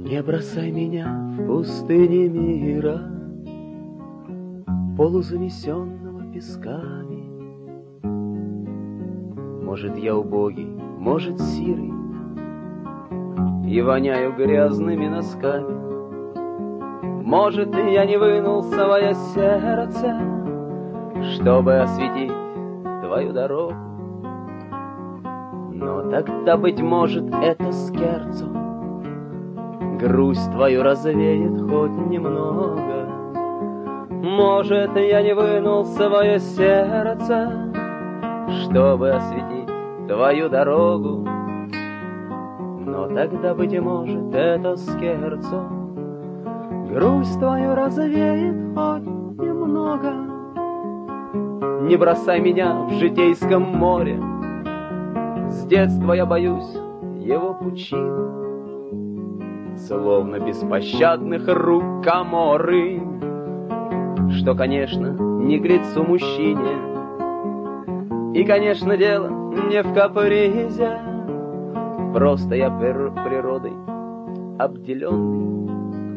Не бросай меня в пустыне мира, полузанесенного песками. Может, я убогий, может, сирый, и воняю грязными носками. Может, я не вынул свое сердце, чтобы осветить твою дорогу. Но тогда, быть может, это скерцо грусть твою развеет хоть немного. Может, я не вынул свое сердце, чтобы осветить твою дорогу. Но тогда, быть может, это скерцо грусть твою развеет хоть немного. Не бросай меня в житейском море, с детства я боюсь его пучин, словно беспощадных рук Каморры, что, конечно, не к лицу мужчине. И, конечно, дело не в капризе, просто я природой обделенный.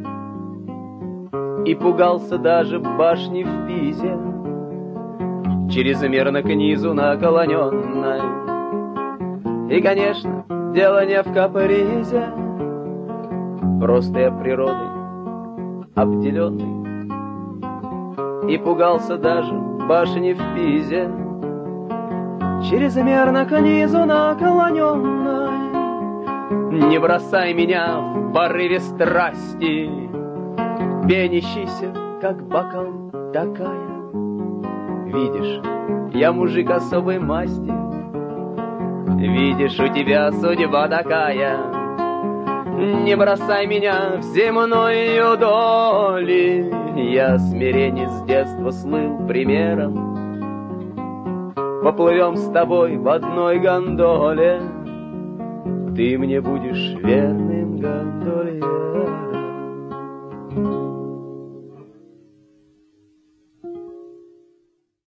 И пугался даже башни в Пизе, чрезмерно к низу наклоненной. И, конечно, дело не в капризе, просто я природой обделенный. И пугался даже башни в Пизе, чрезмерно к низу наклоненной. Не бросай меня в порыве страсти, пенящийся, как бокал такая. Видишь, я мужик особой масти, видишь, у тебя судьба такая. Не бросай меня в земною доли, я смирение с детства слыл примером. Поплывем с тобой в одной гондоле, ты мне будешь верным гондолером.